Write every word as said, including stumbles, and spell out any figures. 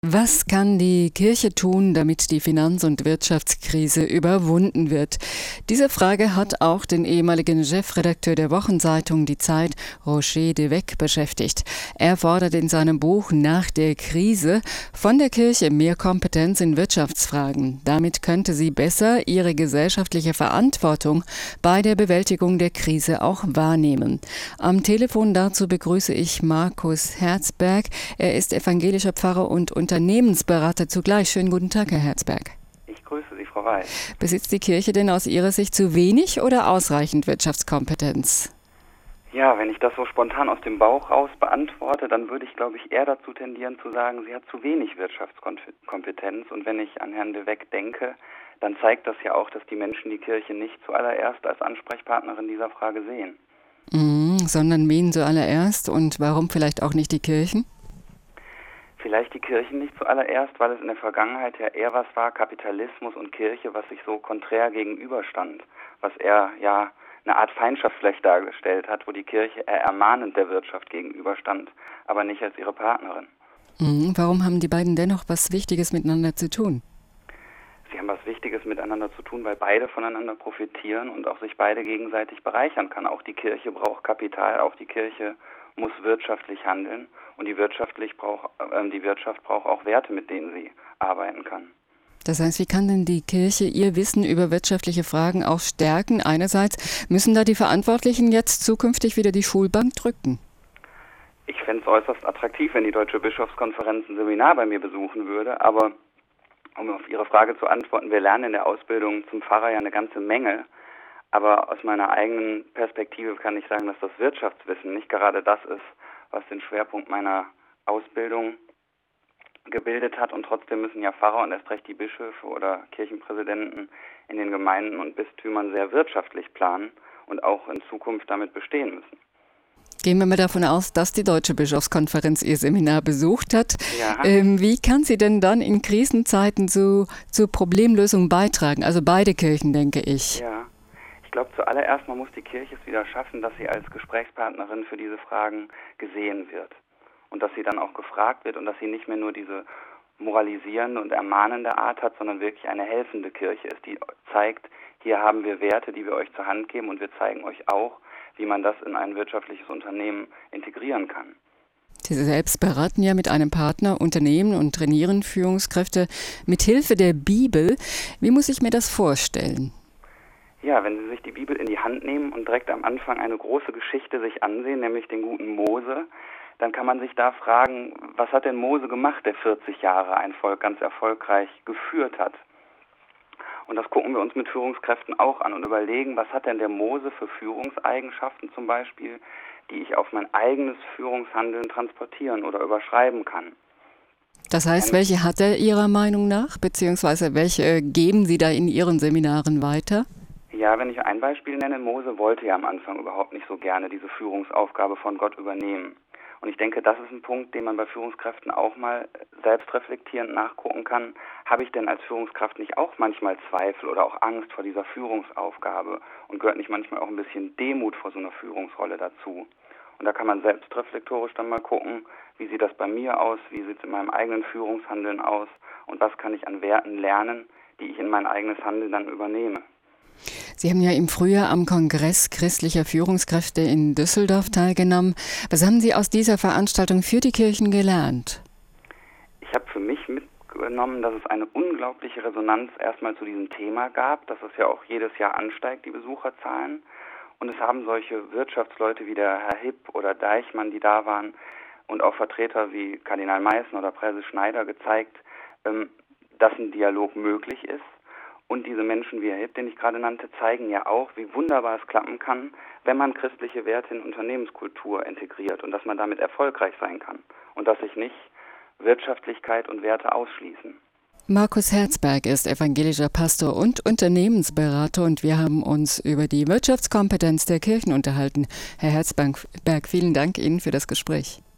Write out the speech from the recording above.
Was kann die Kirche tun, damit die Finanz- und Wirtschaftskrise überwunden wird? Diese Frage hat auch den ehemaligen Chefredakteur der Wochenzeitung Die Zeit, Roger de Weck, beschäftigt. Er fordert in seinem Buch Nach der Krise von der Kirche mehr Kompetenz in Wirtschaftsfragen. Damit könnte sie besser ihre gesellschaftliche Verantwortung bei der Bewältigung der Krise auch wahrnehmen. Am Telefon dazu begrüße ich Markus Herzberg. Er ist evangelischer Pfarrer und Unternehmensberater zugleich. Schönen guten Tag, Herr Herzberg. Ich grüße Sie, Frau Weiß. Besitzt die Kirche denn aus Ihrer Sicht zu wenig oder ausreichend Wirtschaftskompetenz? Ja, wenn ich das so spontan aus dem Bauch raus beantworte, dann würde ich, glaube ich, eher dazu tendieren zu sagen, sie hat zu wenig Wirtschaftskompetenz. Und wenn ich an Herrn de Weck denke, dann zeigt das ja auch, dass die Menschen die Kirche nicht zuallererst als Ansprechpartnerin dieser Frage sehen. Mhm, sondern wen zuallererst und warum vielleicht auch nicht die Kirchen? Vielleicht die Kirchen nicht zuallererst, weil es in der Vergangenheit ja eher was war, Kapitalismus und Kirche, was sich so konträr gegenüberstand, was eher ja eine Art Feindschaft vielleicht dargestellt hat, wo die Kirche eher ermahnend der Wirtschaft gegenüberstand, aber nicht als ihre Partnerin. Mhm, warum haben die beiden dennoch was Wichtiges miteinander zu tun? Sie haben was Wichtiges miteinander zu tun, weil beide voneinander profitieren und auch sich beide gegenseitig bereichern kann. Auch die Kirche braucht Kapital, auch die Kirche muss wirtschaftlich handeln und die, wirtschaftlich braucht, äh, die Wirtschaft braucht auch Werte, mit denen sie arbeiten kann. Das heißt, wie kann denn die Kirche ihr Wissen über wirtschaftliche Fragen auch stärken? Einerseits müssen da die Verantwortlichen jetzt zukünftig wieder die Schulbank drücken. Ich fände es äußerst attraktiv, wenn die Deutsche Bischofskonferenz ein Seminar bei mir besuchen würde, aber um auf Ihre Frage zu antworten, wir lernen in der Ausbildung zum Pfarrer ja eine ganze Menge, aber aus meiner eigenen Perspektive kann ich sagen, dass das Wirtschaftswissen nicht gerade das ist, was den Schwerpunkt meiner Ausbildung gebildet hat. Und trotzdem müssen ja Pfarrer und erst recht die Bischöfe oder Kirchenpräsidenten in den Gemeinden und Bistümern sehr wirtschaftlich planen und auch in Zukunft damit bestehen müssen. Gehen wir mal davon aus, dass die Deutsche Bischofskonferenz ihr Seminar besucht hat. Ja. Ähm, wie kann sie denn dann in Krisenzeiten so zur Problemlösung beitragen? Also beide Kirchen, denke ich. Ja. Ich glaube, zuallererst mal muss die Kirche es wieder schaffen, dass sie als Gesprächspartnerin für diese Fragen gesehen wird. Und dass sie dann auch gefragt wird und dass sie nicht mehr nur diese moralisierende und ermahnende Art hat, sondern wirklich eine helfende Kirche ist, die zeigt, hier haben wir Werte, die wir euch zur Hand geben und wir zeigen euch auch, wie man das in ein wirtschaftliches Unternehmen integrieren kann. Sie selbst beraten ja mit einem Partner Unternehmen und trainieren Führungskräfte mit Hilfe der Bibel. Wie muss ich mir das vorstellen? Ja, wenn Sie sich die Bibel in die Hand nehmen und direkt am Anfang eine große Geschichte sich ansehen, nämlich den guten Mose, dann kann man sich da fragen, was hat denn Mose gemacht, der vierzig Jahre ein Volk ganz erfolgreich geführt hat? Und das gucken wir uns mit Führungskräften auch an und überlegen, was hat denn der Mose für Führungseigenschaften zum Beispiel, die ich auf mein eigenes Führungshandeln transportieren oder überschreiben kann. Das heißt, welche hat er Ihrer Meinung nach, beziehungsweise welche geben Sie da in Ihren Seminaren weiter? Ja, wenn ich ein Beispiel nenne, Mose wollte ja am Anfang überhaupt nicht so gerne diese Führungsaufgabe von Gott übernehmen. Und ich denke, das ist ein Punkt, den man bei Führungskräften auch mal selbstreflektierend nachgucken kann. Habe ich denn als Führungskraft nicht auch manchmal Zweifel oder auch Angst vor dieser Führungsaufgabe? Und gehört nicht manchmal auch ein bisschen Demut vor so einer Führungsrolle dazu? Und da kann man selbstreflektorisch dann mal gucken, wie sieht das bei mir aus, wie sieht es in meinem eigenen Führungshandeln aus und was kann ich an Werten lernen, die ich in mein eigenes Handeln dann übernehme. Sie haben ja im Frühjahr am Kongress christlicher Führungskräfte in Düsseldorf teilgenommen. Was haben Sie aus dieser Veranstaltung für die Kirchen gelernt? Ich habe für mich mitgenommen, dass es eine unglaubliche Resonanz erstmal zu diesem Thema gab, dass es ja auch jedes Jahr ansteigt, die Besucherzahlen. Und es haben solche Wirtschaftsleute wie der Herr Hipp oder Deichmann, die da waren, und auch Vertreter wie Kardinal Meißen oder Präses Schneider gezeigt, dass ein Dialog möglich ist. Und diese Menschen wie Herr Hipp, den ich gerade nannte, zeigen ja auch, wie wunderbar es klappen kann, wenn man christliche Werte in Unternehmenskultur integriert und dass man damit erfolgreich sein kann und dass sich nicht Wirtschaftlichkeit und Werte ausschließen. Markus Herzberg ist evangelischer Pastor und Unternehmensberater und wir haben uns über die Wirtschaftskompetenz der Kirchen unterhalten. Herr Herzberg, vielen Dank Ihnen für das Gespräch.